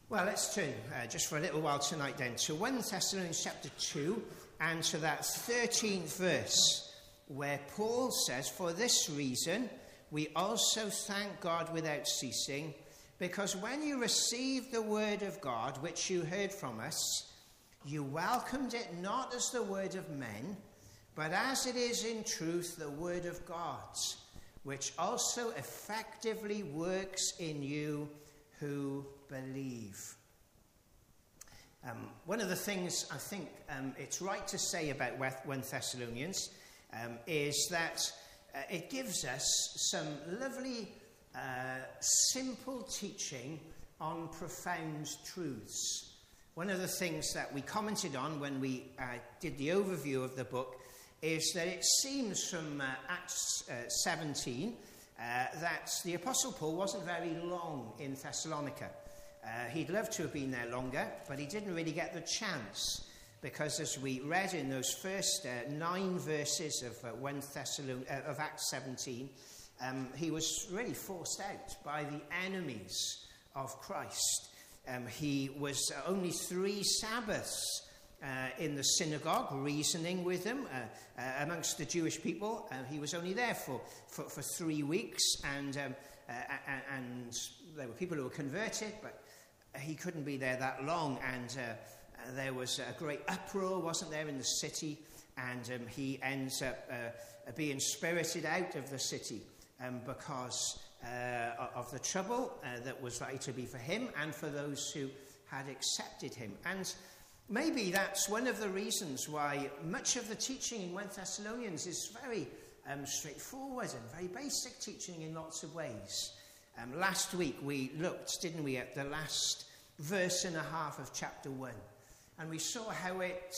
Well, let's turn just for a little while tonight then to 1 Thessalonians chapter 2 and to that 13th verse where Paul says, "For this reason we also thank God without ceasing, because when you received the word of God which you heard from us, you welcomed it not as the word of men, but as it is in truth the word of God, which also effectively works in you who believe." One of the things I think it's right to say about 1 Thessalonians is that it gives us some lovely, simple teaching on profound truths. One of the things that we commented on when we did the overview of the book is that it seems from Acts 17 that the Apostle Paul wasn't very long in Thessalonica. He'd love to have been there longer, but he didn't really get the chance, because as we read in those first 9 verses of of Acts 17, he was really forced out by the enemies of Christ. He was only 3 Sabbaths in the synagogue, reasoning with them amongst the Jewish people. He was only there for 3 weeks, and there were people who were converted, but he couldn't be there that long, and there was a great uproar, wasn't there, in the city, and he ends up being spirited out of the city because of the trouble that was likely to be for him and for those who had accepted him. And maybe that's one of the reasons why much of the teaching in 1 Thessalonians is very straightforward and very basic teaching in lots of ways. Last week we looked, didn't we, at the last verse and a half of chapter 1. And we saw how it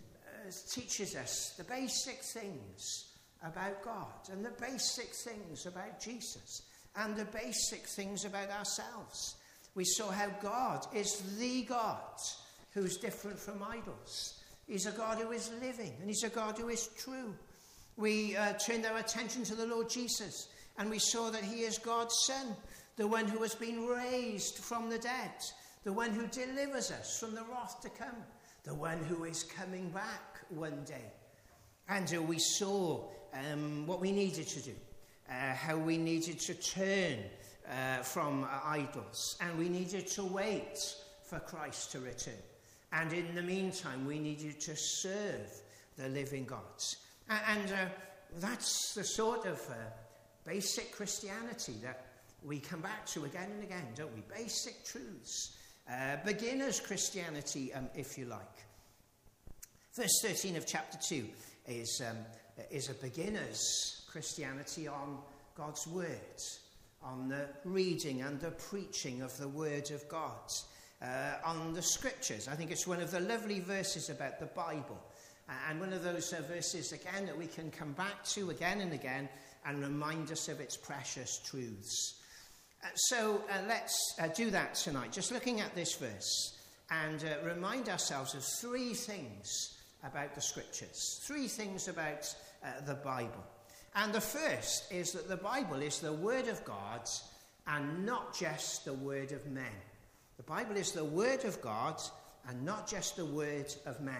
teaches us the basic things about God and the basic things about Jesus and the basic things about ourselves. We saw how God is the God who's different from idols. He's a God who is living, and he's a God who is true. We turned our attention to the Lord Jesus, and we saw that he is God's Son, the one who has been raised from the dead, the one who delivers us from the wrath to come, the one who is coming back one day. And we saw what we needed to do, how we needed to turn from idols, and we needed to wait for Christ to return. And in the meantime, we needed to serve the living God. And that's the sort of basic Christianity that we come back to again and again, don't we? Basic truths. Beginner's Christianity, if you like. Verse 13 of chapter 2 is a beginner's Christianity on God's word, on the reading and the preaching of the word of God, on the scriptures. I think it's one of the lovely verses about the Bible, and one of those verses, again, that we can come back to again and again and remind us of its precious truths. So let's do that tonight, just looking at this verse, and remind ourselves of 3 things about the scriptures, 3 things about the Bible. And the first is that the Bible is the word of God and not just the word of men. The Bible is the word of God and not just the word of men.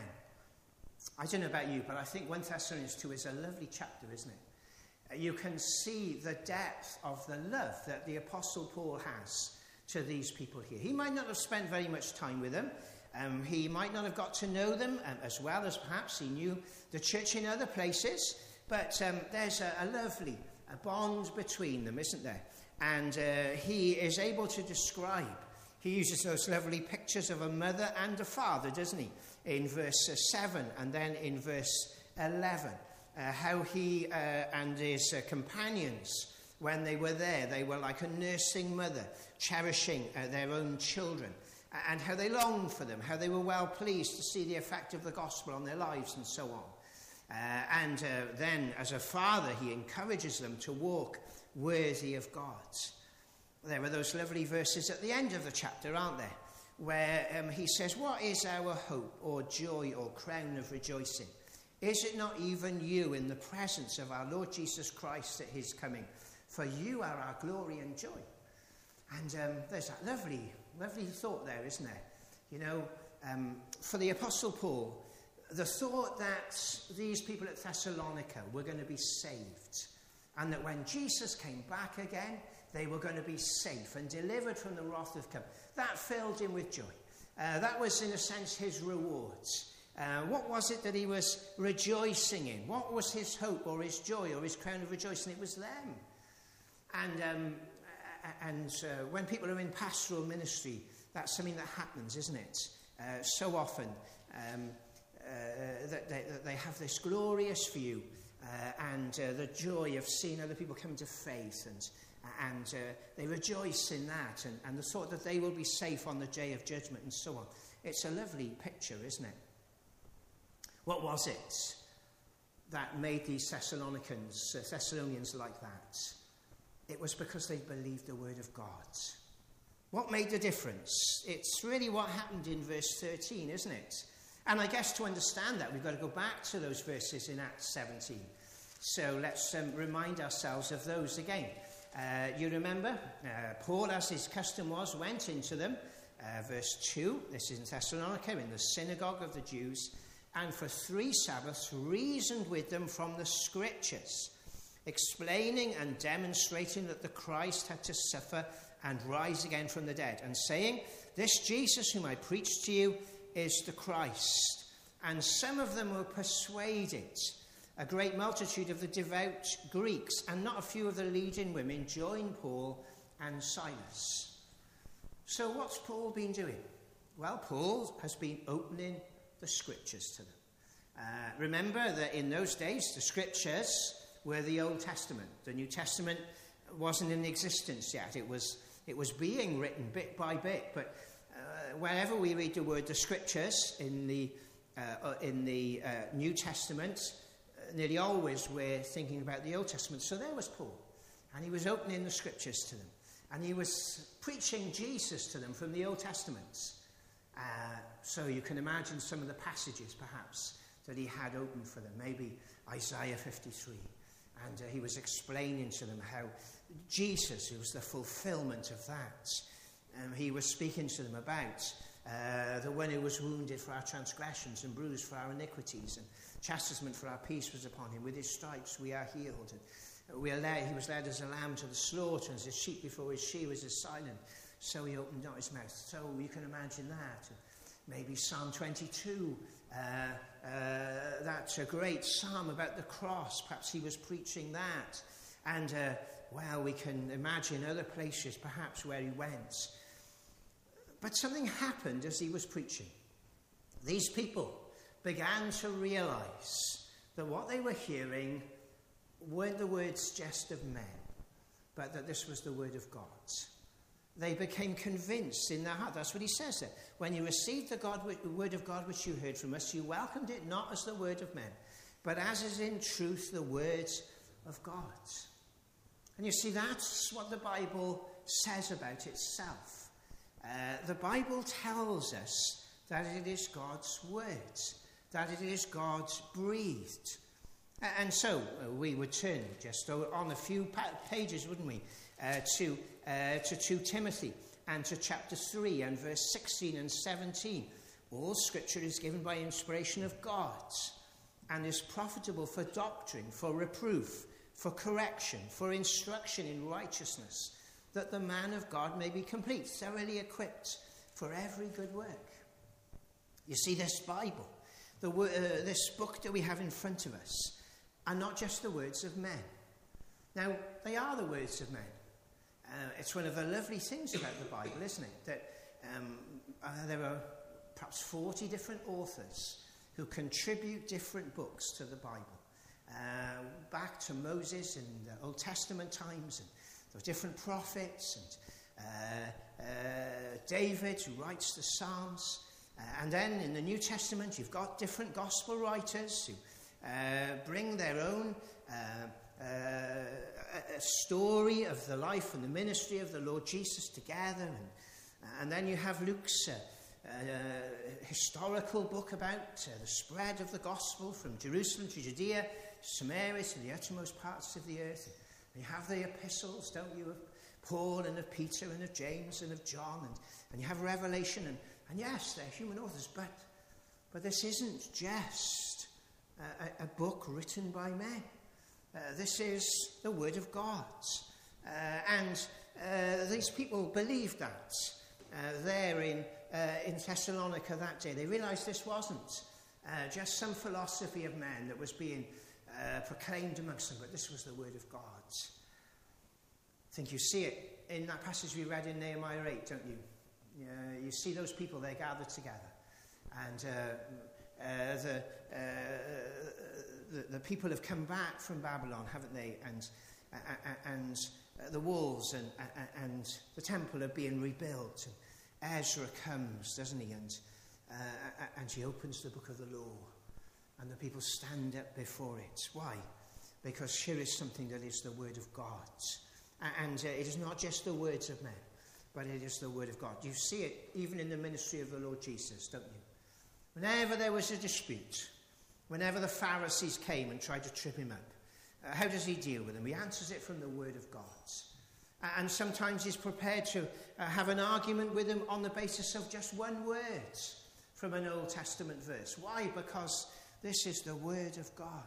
I don't know about you, but I think 1 Thessalonians 2 is a lovely chapter, isn't it? You can see the depth of the love that the Apostle Paul has to these people here. He might not have spent very much time with them. He might not have got to know them as well as perhaps he knew the church in other places. But there's a lovely bond between them, isn't there? And he is able to describe. He uses those lovely pictures of a mother and a father, doesn't he? In verse 7 and then in verse 11. How he and his companions, when they were there, they were like a nursing mother, cherishing their own children, and how they longed for them, how they were well pleased to see the effect of the gospel on their lives, and so on. And then, as a father, he encourages them to walk worthy of God. There are those lovely verses at the end of the chapter, aren't there, where he says, "What is our hope or joy or crown of rejoicing? Is it not even you in the presence of our Lord Jesus Christ at his coming? For you are our glory and joy." And there's that lovely Lovely thought there, isn't there? You know, for the Apostle Paul, the thought that these people at Thessalonica were going to be saved, and that when Jesus came back again, they were going to be safe and delivered from the wrath of come, that filled him with joy. That was, in a sense, his rewards. What was it that he was rejoicing in? What was his hope or his joy or his crown of rejoicing? It was them. And when people are in pastoral ministry, that's something that happens, isn't it? So often that they have this glorious view and the joy of seeing other people come to faith, and they rejoice in that, and the thought that they will be safe on the day of judgment and so on. It's a lovely picture, isn't it? What was it that made these Thessalonians like that? It was because they believed the word of God. What made the difference? It's really what happened in verse 13, isn't it? And I guess to understand that, we've got to go back to those verses in Acts 17. So let's remind ourselves of those again. You remember, Paul, as his custom was, went into them. Verse 2, this is in Thessalonica, in the synagogue of the Jews, and for 3 Sabbaths reasoned with them from the Scriptures, explaining and demonstrating that the Christ had to suffer and rise again from the dead, and saying, "This Jesus whom I preach to you is the Christ." And some of them were persuaded. A great multitude of the devout Greeks and not a few of the leading women joined Paul and Silas. So what's Paul been doing? Well, Paul has been opening the Scriptures to them. Remember that in those days, the Scriptures were the Old Testament. The New Testament wasn't in existence yet. It was being written bit by bit. But wherever we read the word the Scriptures in the New Testament, nearly always we're thinking about the Old Testament. So there was Paul, and he was opening the Scriptures to them, and he was preaching Jesus to them from the Old Testament. So you can imagine some of the passages, perhaps, that he had open for them. Maybe Isaiah 53. And he was explaining to them how Jesus, who was the fulfillment of that, he was speaking to them about the one who was wounded for our transgressions and bruised for our iniquities, and chastisement for our peace was upon him. With his stripes we are healed. And he was led as a lamb to the slaughter, and as a sheep before his shearers is silent, so he opened not his mouth. So you can imagine that. Maybe Psalm 22, that's a great psalm about the cross. Perhaps he was preaching that. And, we can imagine other places perhaps where he went. But something happened as he was preaching. These people began to realize that what they were hearing weren't the words just of men, but that this was the word of God. They became convinced in their heart. That's what he says there. When you received the word of God which you heard from us, you welcomed it not as the word of men, but as is in truth the word of God. And you see, that's what the Bible says about itself. The Bible tells us that it is God's word, that it is God's breathed. And so we would turn just on a few pages, wouldn't we, to 2 Timothy and to chapter 3 and verse 16 and 17. All Scripture is given by inspiration of God and is profitable for doctrine, for reproof, for correction, for instruction in righteousness, that the man of God may be complete, thoroughly equipped for every good work. You see, this Bible, this book that we have in front of us, are not just the words of men. Now, they are the words of men. It's one of the lovely things about the Bible, isn't it? That there are perhaps 40 different authors who contribute different books to the Bible. Back to Moses in the Old Testament times, and there are different prophets, and David who writes the Psalms. And then in the New Testament, you've got different gospel writers who bring their own story of the life and the ministry of the Lord Jesus together. And then you have Luke's historical book about the spread of the gospel from Jerusalem to Judea, to Samaria, to the uttermost parts of the earth. And you have the epistles, don't you, of Paul and of Peter and of James and of John, and you have Revelation, and yes, they're human authors, but this isn't just a book written by men. This is the Word of God. And these people believed that there in Thessalonica that day. They realized this wasn't just some philosophy of men that was being proclaimed amongst them, but this was the Word of God. I think you see it in that passage we read in Nehemiah 8, don't you? You see those people, they're gathered together. And the people have come back from Babylon, haven't they? And the walls and the temple are being rebuilt. And Ezra comes, doesn't he? And he opens the book of the law. And the people stand up before it. Why? Because here is something that is the Word of God. And it is not just the words of men, but it is the Word of God. You see it even in the ministry of the Lord Jesus, don't you? Whenever there was a dispute, whenever the Pharisees came and tried to trip him up, how does he deal with them? He answers it from the Word of God. And sometimes he's prepared to have an argument with them on the basis of just one word from an Old Testament verse. Why? Because this is the Word of God.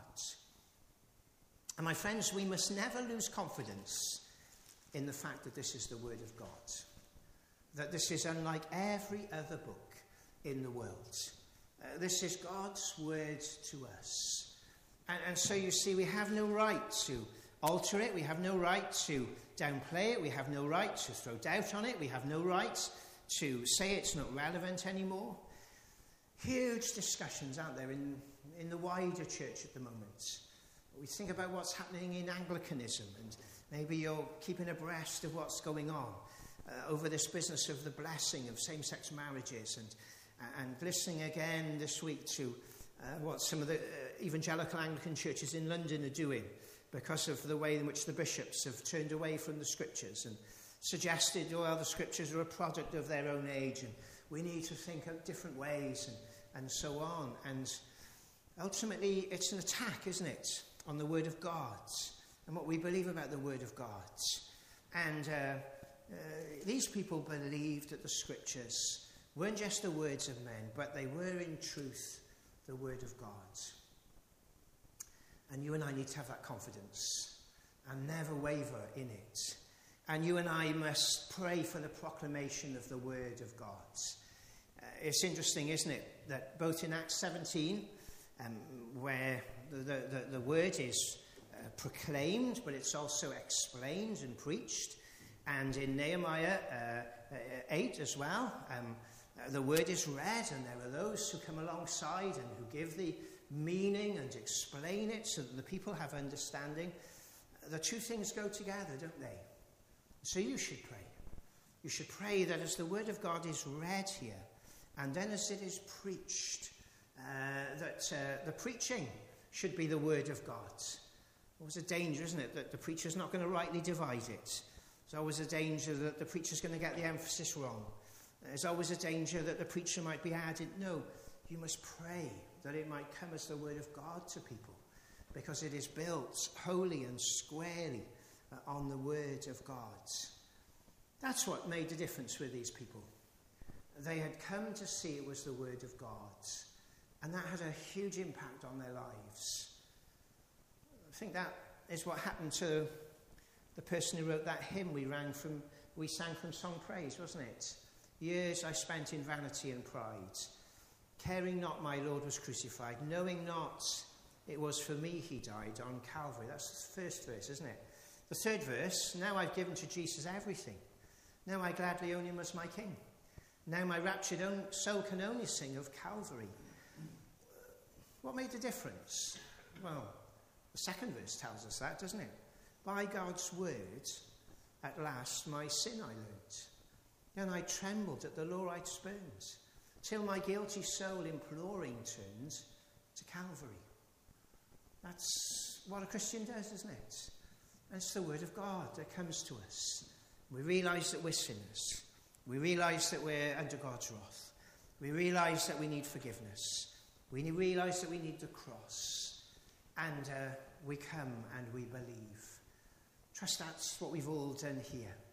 And my friends, we must never lose confidence in the fact that this is the Word of God. That this is unlike every other book in the world. This is God's word to us. And so you see, we have no right to alter it. We have no right to downplay it. We have no right to throw doubt on it. We have no right to say it's not relevant anymore. Huge discussions out there in the wider church at the moment. We think about what's happening in Anglicanism, and maybe you're keeping abreast of what's going on over this business of the blessing of same-sex marriages, and listening again this week to what some of the evangelical Anglican churches in London are doing because of the way in which the bishops have turned away from the scriptures and suggested, the scriptures are a product of their own age and we need to think of different ways and so on. And ultimately, it's an attack, isn't it, on the Word of God and what we believe about the Word of God. And these people believed that the scriptures weren't just the words of men, but they were in truth the Word of God. And you and I need to have that confidence and never waver in it. And you and I must pray for the proclamation of the Word of God. It's interesting, isn't it, that both in Acts 17, where the Word is proclaimed, but it's also explained and preached, and in Nehemiah 8 as well, the Word is read, and there are those who come alongside and who give the meaning and explain it so that the people have understanding. The two things go together, don't they? So you should pray. You should pray that as the Word of God is read here, and then as it is preached, that the preaching should be the Word of God. Always a danger, isn't it, that the preacher's not going to rightly divide it. There's always a danger that the preacher's going to get the emphasis wrong. There's always a danger that the preacher might be added. No, you must pray that it might come as the Word of God to people, because it is built wholly and squarely on the Word of God. That's what made the difference with these people. They had come to see it was the Word of God, and that had a huge impact on their lives. I think that is what happened to the person who wrote that hymn we sang from Song Praise, wasn't it? Years I spent in vanity and pride, caring not my Lord was crucified, knowing not it was for me he died on Calvary. That's the first verse, isn't it? The third verse, now I've given to Jesus everything. Now I gladly own him as my king. Now my raptured soul can only sing of Calvary. What made the difference? Well, the second verse tells us that, doesn't it? By God's word, at last my sin I learnt. Then I trembled at the law I'd spurned, till my guilty soul imploring turned to Calvary. That's what a Christian does, isn't it? It's the Word of God that comes to us. We realise that we're sinners. We realise that we're under God's wrath. We realise that we need forgiveness. We realise that we need the cross. And we come and we believe. Trust that's what we've all done here.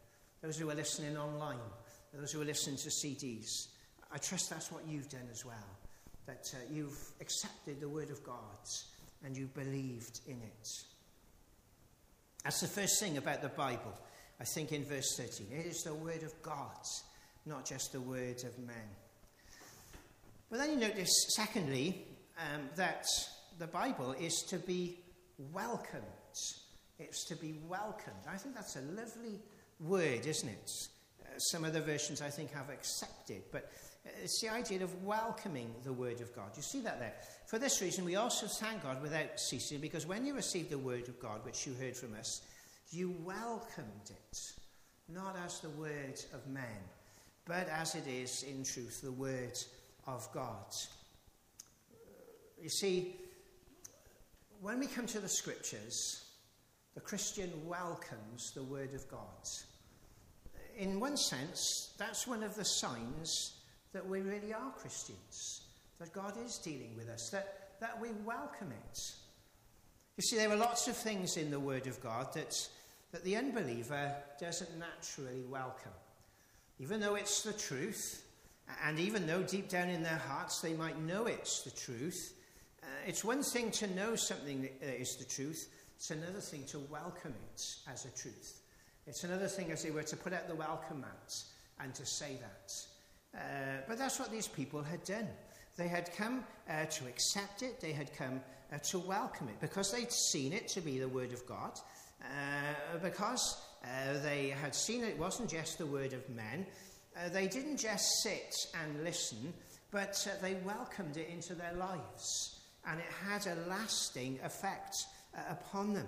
those who are listening online, those who are listening to CDs. I trust that's what you've done as well, that you've accepted the word of God and you've believed in it. That's the first thing about the Bible, I think, in verse 13. It is the word of God, not just the word of men. But then you notice, secondly, that the Bible is to be welcomed. It's to be welcomed. I think that's a lovely word, isn't it? Some other versions, I think, have accepted. But it's the idea of welcoming the word of God. You see that there. For this reason, we also thank God without ceasing, because when you received the word of God, which you heard from us, you welcomed it, not as the word of men, but as it is in truth, the word of God. You see, when we come to the scriptures, the Christian welcomes the word of God. In one sense, that's one of the signs that we really are Christians, that God is dealing with us, that we welcome it. You see, there are lots of things in the word of God that the unbeliever doesn't naturally welcome. Even though it's the truth, and even though deep down in their hearts they might know it's the truth, it's one thing to know something that is the truth. It's another thing to welcome it as a truth. It's another thing, as they were, to put out the welcome mat and to say that. But that's what these people had done. They had come to accept it. They had come to welcome it because they'd seen it to be the word of God. Because they had seen it wasn't just the word of men. They didn't just sit and listen, but they welcomed it into their lives. And it had a lasting effect upon them.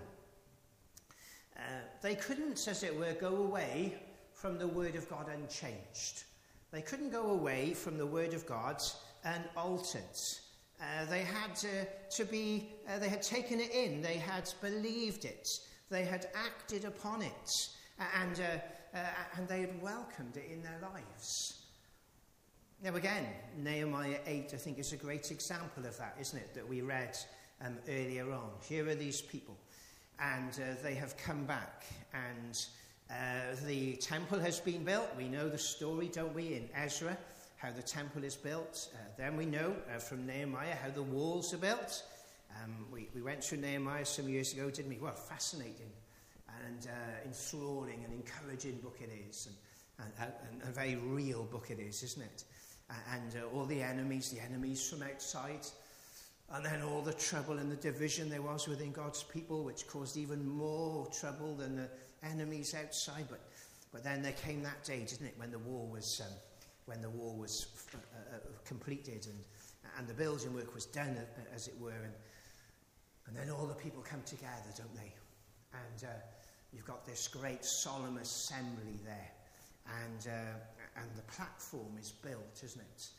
They couldn't, as it were, go away from the word of God unchanged. They couldn't go away from the word of God unaltered. They had they had taken it in, they had believed it, they had acted upon it, and they had welcomed it in their lives. Now again, Nehemiah 8, I think, is a great example of that, isn't it, that we read earlier on. Here are these people, and they have come back, and the temple has been built. We know the story, don't we, in Ezra, how the temple is built. Then we know from Nehemiah how the walls are built. We went through Nehemiah some years ago, didn't we? Well, fascinating and enthralling and encouraging book it is, and a very real book it is, isn't it? And all the enemies from outside, and then all the trouble and the division there was within God's people, which caused even more trouble than the enemies outside. But then there came that day, didn't it, when the wall was completed and the building work was done, as it were, and then all the people come together, don't they? And you've got this great solemn assembly there, and the platform is built, isn't it?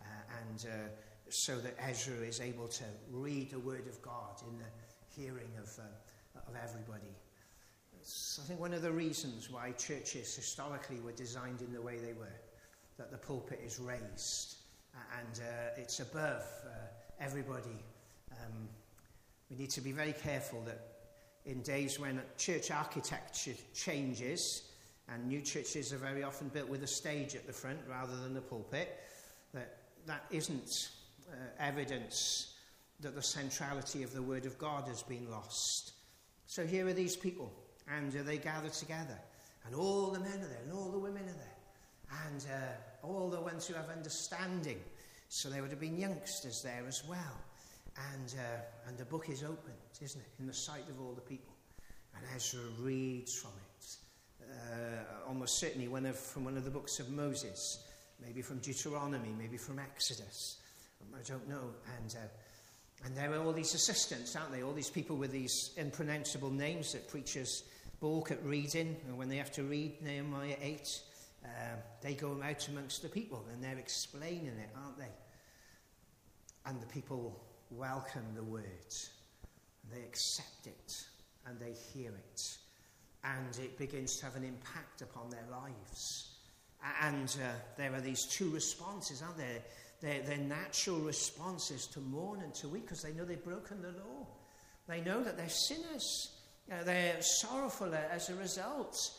So that Ezra is able to read the word of God in the hearing of everybody. It's, I think, one of the reasons why churches historically were designed in the way they were, that the pulpit is raised and it's above everybody. We need to be very careful that in days when church architecture changes, and new churches are very often built with a stage at the front rather than the pulpit, that isn't evidence that the centrality of the word of God has been lost. So here are these people, and they gather together, and all the men are there, and all the women are there, and all the ones who have understanding. So there would have been youngsters there as well, and the book is opened, isn't it, in the sight of all the people, and Ezra reads from it. Almost certainly from one of the books of Moses, maybe from Deuteronomy, maybe from Exodus. I don't know. And there are all these assistants, aren't they? All these people with these impronounceable names that preachers balk at reading. And when they have to read Nehemiah 8, they go out amongst the people and they're explaining it, aren't they? And the people welcome the word. And they accept it. And they hear it. And it begins to have an impact upon their lives. And there are these two responses, aren't there? They're natural responses to mourn and to weep, because they know they've broken the law. They know that they're sinners. They're sorrowful as a result.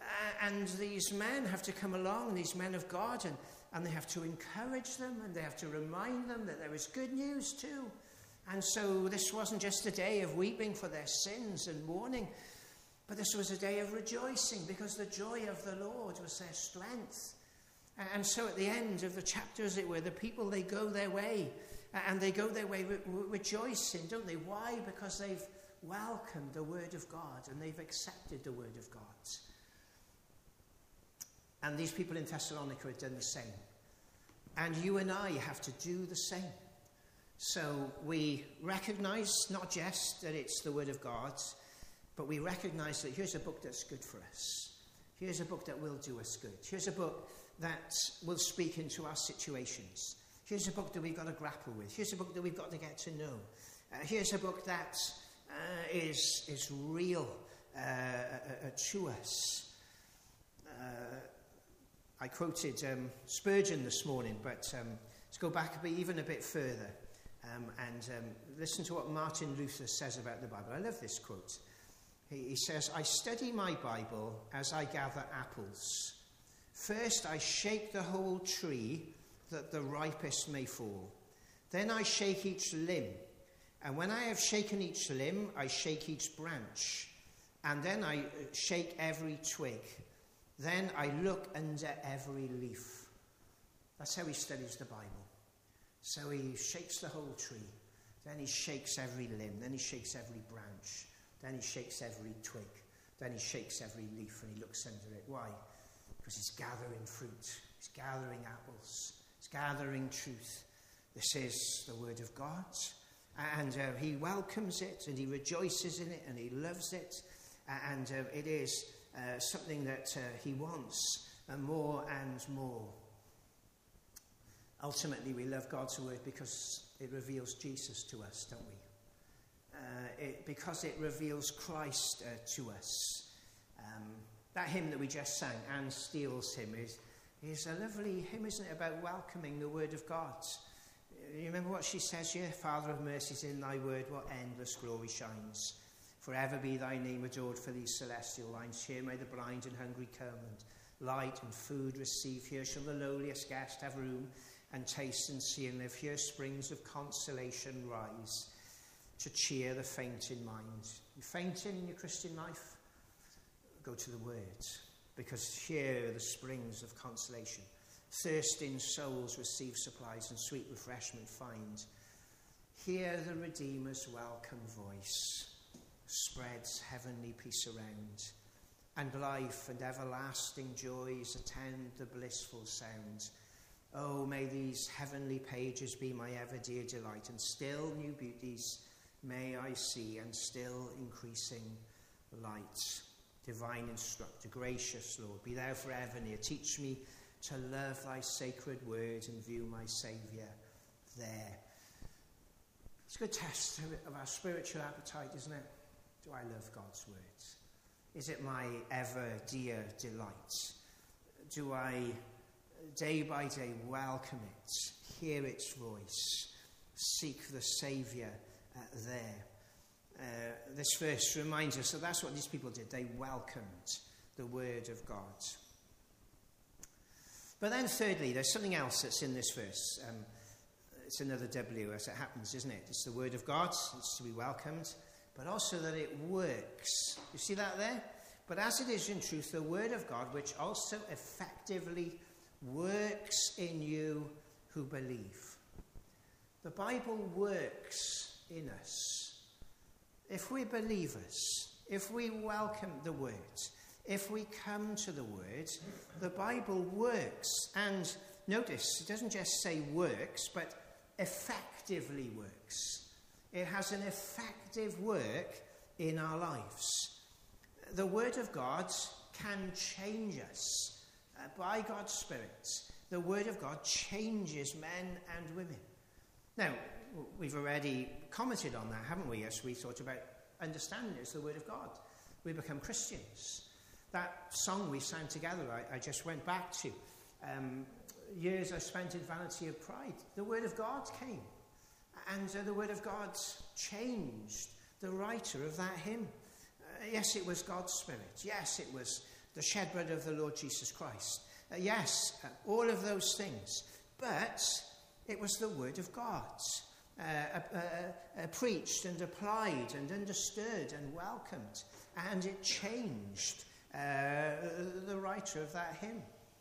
And these men have to come along, these men of God, and they have to encourage them, and they have to remind them that there is good news too. And so this wasn't just a day of weeping for their sins and mourning, but this was a day of rejoicing, because the joy of the Lord was their strength. And so at the end of the chapter, as it were, the people, they go their way, and they go their way rejoicing, don't they? Why? Because they've welcomed the word of God, and they've accepted the word of God. And these people in Thessalonica had done the same. And you and I have to do the same. So we recognize not just that it's the word of God, but we recognize that here's a book that's good for us. Here's a book that will do us good. Here's a book that will speak into our situations. Here's a book that we've got to grapple with. Here's a book that we've got to get to know. Here's a book that is real to us. I quoted Spurgeon this morning, but let's go back even a bit further and listen to what Martin Luther says about the Bible. I love this quote. He says, "I study my Bible as I gather apples. First I shake the whole tree that the ripest may fall. Then I shake each limb. And when I have shaken each limb, I shake each branch. And then I shake every twig. Then I look under every leaf." That's how he studies the Bible. So he shakes the whole tree. Then he shakes every limb. Then he shakes every branch. Then he shakes every twig. Then he shakes every leaf, and he looks under it. Why? Because he's gathering fruit. He's gathering apples. He's gathering truth. This is the word of God. And he welcomes it, and he rejoices in it, and he loves it. And it is something that he wants more and more. Ultimately, we love God's word because it reveals Jesus to us, don't we? Because it reveals Christ to us. That hymn that we just sang, Anne Steele's hymn, is a lovely hymn, isn't it, about welcoming the word of God. You remember what she says here? "Father of mercies, in thy word what endless glory shines. Forever be thy name adored for these celestial lines. Here may the blind and hungry come, and light and food receive. Here shall the lowliest guest have room, and taste and see and live. Here springs of consolation rise, to cheer the faint in mind." You fainting in your Christian life? Go to the word, because here are the springs of consolation. Thirsting souls receive supplies, and sweet refreshment find. Hear the Redeemer's welcome voice, spreads heavenly peace around, and life and everlasting joys attend the blissful sound. Oh, may these heavenly pages be my ever dear delight, and still new beauties may I see, and still increasing light. Divine instructor, gracious Lord, be thou forever near. Teach me to love thy sacred word and view my Saviour there. It's a good test of our spiritual appetite, isn't it? Do I love God's words? Is it my ever dear delight? Do I, day by day, welcome it, hear its voice, seek the Saviour there? This verse reminds us that that's what these people did. They welcomed the word of God. But then thirdly, there's something else that's in this verse. It's another W as it happens, isn't it? It's the word of God. It's to be welcomed. But also that it works. You see that there? But as it is in truth, the word of God, which also effectively works in you who believe. The Bible works in us. If we're believers, if we welcome the word, if we come to the word, the Bible works. And notice, it doesn't just say works, but effectively works. It has an effective work in our lives. The word of God can change us by God's Spirit. The word of God changes men and women. Now, we've already commented on that, haven't we, as we thought about understanding it as the word of God. We become Christians. That song we sang together, I just went back to. Years I spent in Vanity of Pride. The word of God came. And the word of God changed the writer of that hymn. Yes, it was God's Spirit. Yes, it was the shed blood of the Lord Jesus Christ. Yes, all of those things. But it was the word of God, preached and applied and understood and welcomed. And it changed the writer of that hymn.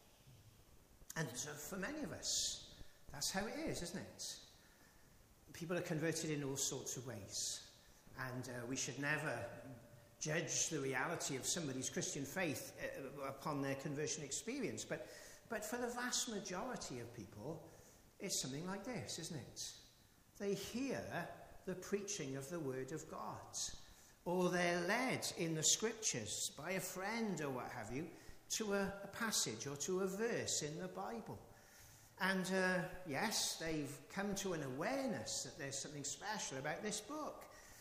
And for many of us, that's how it is, isn't it? People are converted in all sorts of ways. And we should never judge the reality of somebody's Christian faith upon their conversion experience. But for the vast majority of people, it's something like this, isn't it? They hear the preaching of the word of God, or they're led in the scriptures by a friend or what have you to a passage or to a verse in the Bible. And yes, they've come to an awareness that there's something special about this book.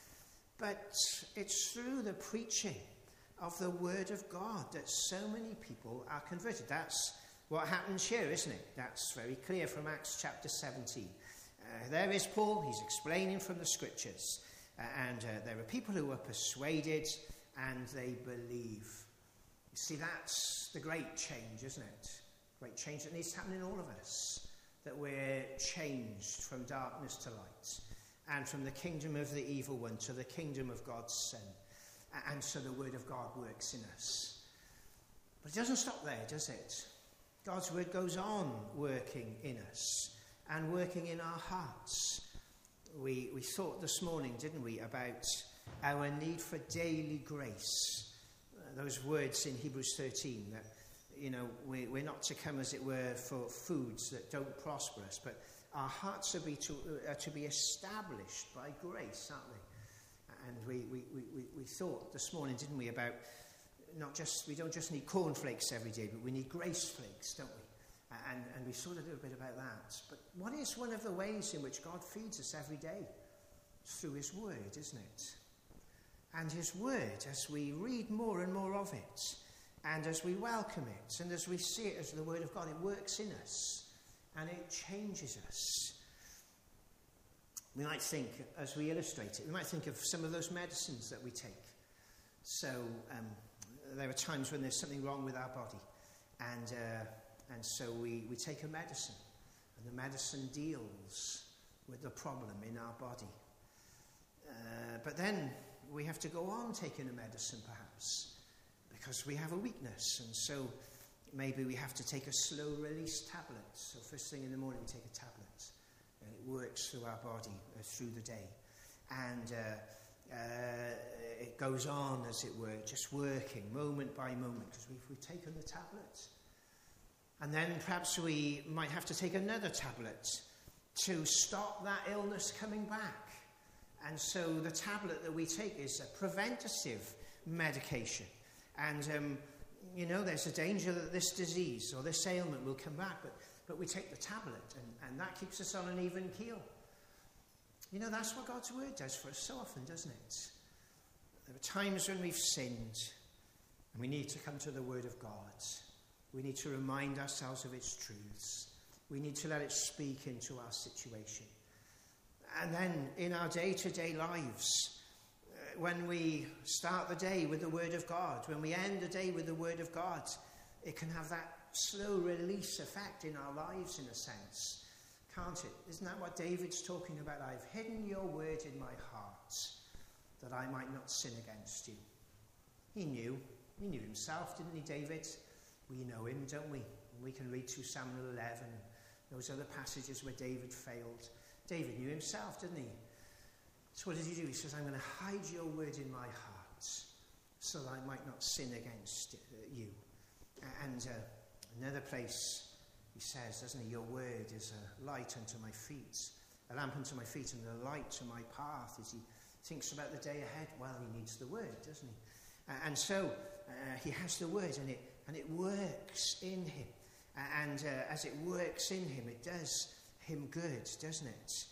But it's through the preaching of the word of God that so many people are converted. That's what happens here, isn't it? That's very clear from Acts chapter 17. There is Paul, he's explaining from the scriptures. And there are people who are persuaded and they believe. You see, that's the great change, isn't it? Great change that needs to happen in all of us. That we're changed from darkness to light. And from the kingdom of the evil one to the kingdom of God's Son. And so the word of God works in us. But it doesn't stop there, does it? God's word goes on working in us and working in our hearts. We thought this morning, didn't we, about our need for daily grace. Those words in Hebrews 13 that, you know, we're not to come, as it were, for foods that don't prosper us, but our hearts are to be established by grace, aren't they? And we thought this morning, didn't we, about we don't just need cornflakes every day, but we need grace flakes, don't we? And we thought a little bit about that. But what is one of the ways in which God feeds us every day? It's through his word, isn't it? And his word, as we read more and more of it, and as we welcome it, and as we see it as the word of God, it works in us, and it changes us. We might think, as we illustrate it, we might think of some of those medicines that we take. So there are times when there's something wrong with our body, and so we take a medicine, and the medicine deals with the problem in our body. But then we have to go on taking a medicine, perhaps, because we have a weakness, and so maybe we have to take a slow-release tablet. So first thing in the morning, we take a tablet, and it works through our body through the day. And it goes on, as it were, just working moment by moment, because we've taken the tablet. And then perhaps we might have to take another tablet to stop that illness coming back. And so the tablet that we take is a preventative medication. And, there's a danger that this disease or this ailment will come back, but we take the tablet, and that keeps us on an even keel. That's what God's word does for us so often, doesn't it? There are times when we've sinned, and we need to come to the word of God. We need to remind ourselves of its truths. We need to let it speak into our situation. And then in our day-to-day lives, when we start the day with the word of God, when we end the day with the word of God, it can have that slow release effect in our lives, in a sense, can't it? Isn't that what David's talking about? I've hidden your word in my heart, that I might not sin against you. He knew himself, didn't he, David? We know him, don't we? We can read through Samuel 11, those other passages where David failed. David knew himself, didn't he? So what did he do? He says, I'm going to hide your word in my heart so that I might not sin against you. And another place he says, doesn't he, your word is a light unto my feet, a lamp unto my feet and a light to my path. As he thinks about the day ahead, well, he needs the word, doesn't he? And so he has the word, and it works in him. And as it works in him, it does him good, doesn't it?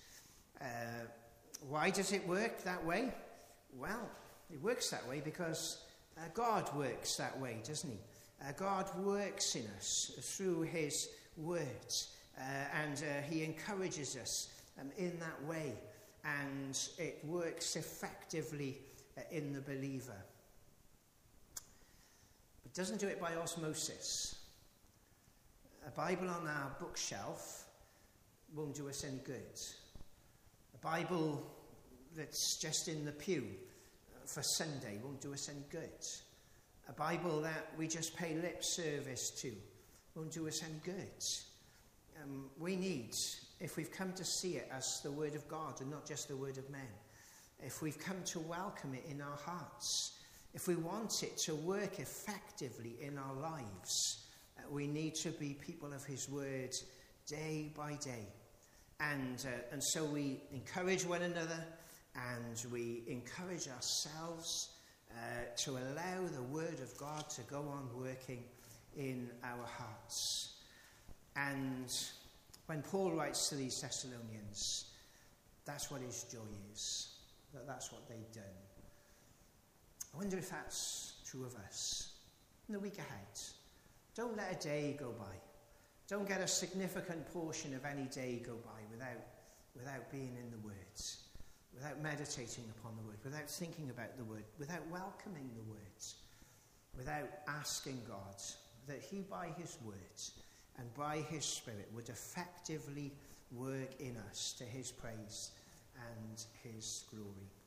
Why does it work that way? Well, it works that way because God works that way, doesn't he? God works in us through his words, and he encourages us in that way, and it works effectively in the believer. But It doesn't do it by osmosis. A Bible on our bookshelf won't do us any good. A Bible that's just in the pew for Sunday won't do us any good. A Bible that we just pay lip service to won't do us any good. We need, if we've come to see it as the Word of God and not just the Word of men, if we've come to welcome it in our hearts, if we want it to work effectively in our lives, we need to be people of his word day by day. And so we encourage one another and we encourage ourselves to allow the word of God to go on working in our hearts. And when Paul writes to these Thessalonians, that's what his joy is, that's what they've done. I wonder if that's true of us in the week ahead. Don't let a day go by. Don't get a significant portion of any day go by without being in the words, without meditating upon the word, without thinking about the word, without welcoming the words, without asking God that he by his words and by his Spirit would effectively work in us to his praise and his glory.